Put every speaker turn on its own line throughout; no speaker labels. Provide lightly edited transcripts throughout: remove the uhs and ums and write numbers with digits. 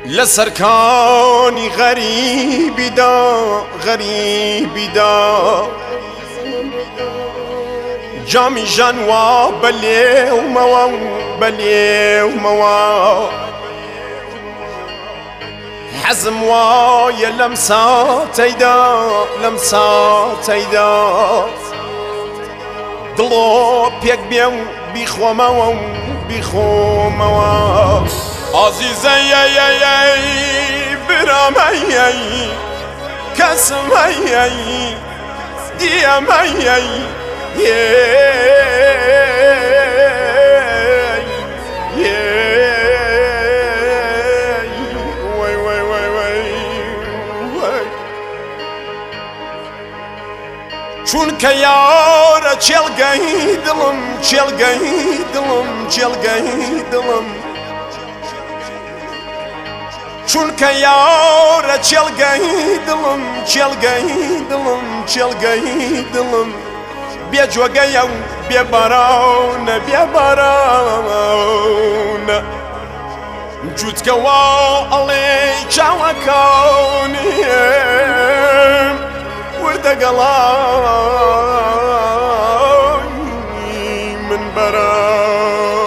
لسركاني غريبي دا جامي جنوا بلي وموا حزم وايا لمساتيدا دلو بيك بيو بيخو موا عزيزي برامي كسمي ديامي چون که یارا چلگهی دلم چون که یارا چلگهی دلم بیا جوگه بیا باران جود که والی چاوکانیم ورده قلای من برام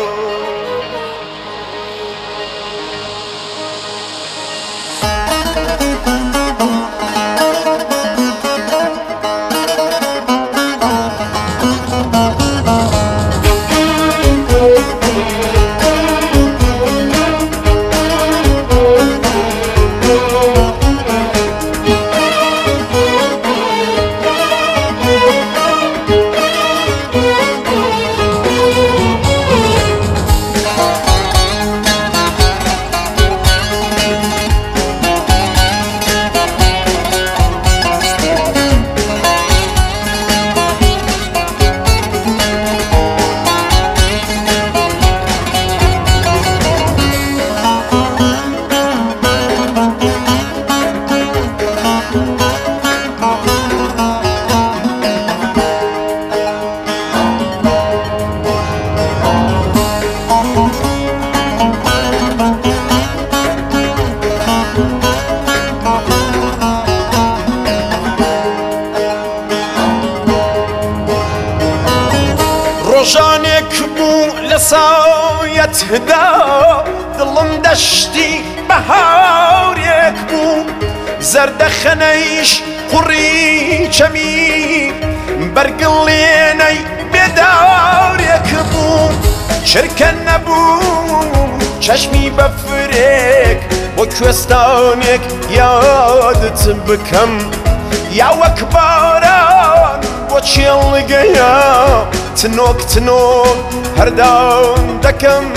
روشانك بو لسايت هدا دلم دشتي بهاريك بو زرد خنيش قري چمي برقليني بداريك بو شركن نبو چشمي بفريك وكوستانك يادت بكم يا وكباران وچيلقيا تنوك هردان دكم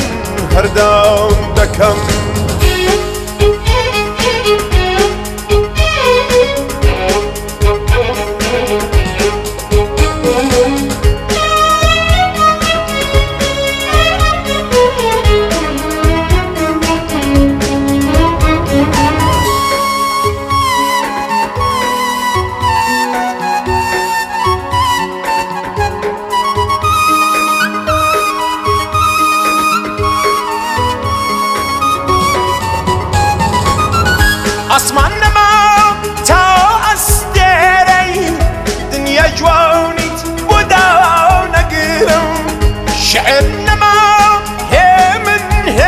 اسمان نما تا استيري دنيا جوانيت ودا نقرم شعر نما هيمن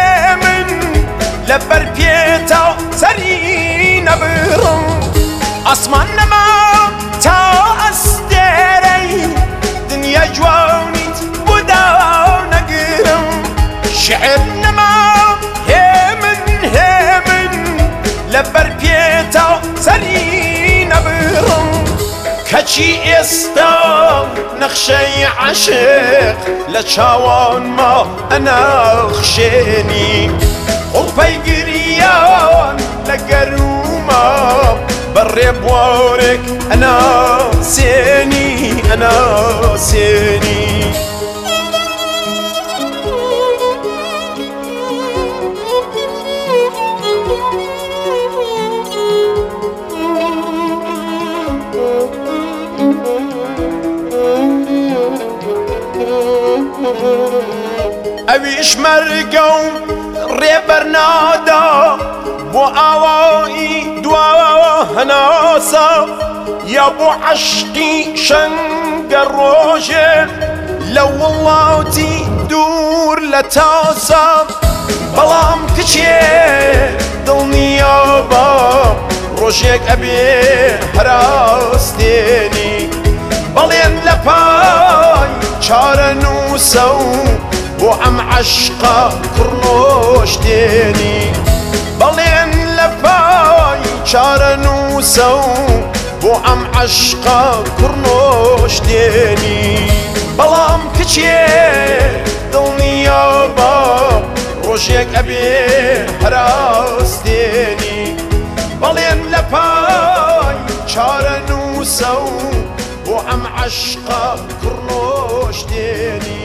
لبر بيتا سري نبرم اسمان نما تا استيري دنيا جوانيت ودا نقرم شعر نما لبر بيتا سري نبرم كچي استا نخشي عشق لچاوان ما انا خشيني قربي قريان لقروما بري بوارك انا سيني اويش مرقو ريبر نادا بۆ ئاوایی دواوە هەناسە یا بۆ عەشقی شەنگە ڕۆژێ لە وڵاتی دوور لە تاسە بەڵام کچێ دڵنییا بە ڕۆژێک ئەبێ هەراستێنی بەڵێن لە پای چارە نووسە و بۆ ئەم عەشقە کوڕنۆشتێنی بەڵێن لە پای چارە نووسە و بۆ ئەم عەشقە کوڕنۆشتێنی بەڵام کچێ دڵنییا بە ڕۆژێک ئەبێ هەراستێنی بەڵێن لە پای چارە نووسە و بۆ ئەم عەشقە کوڕنۆشتێنی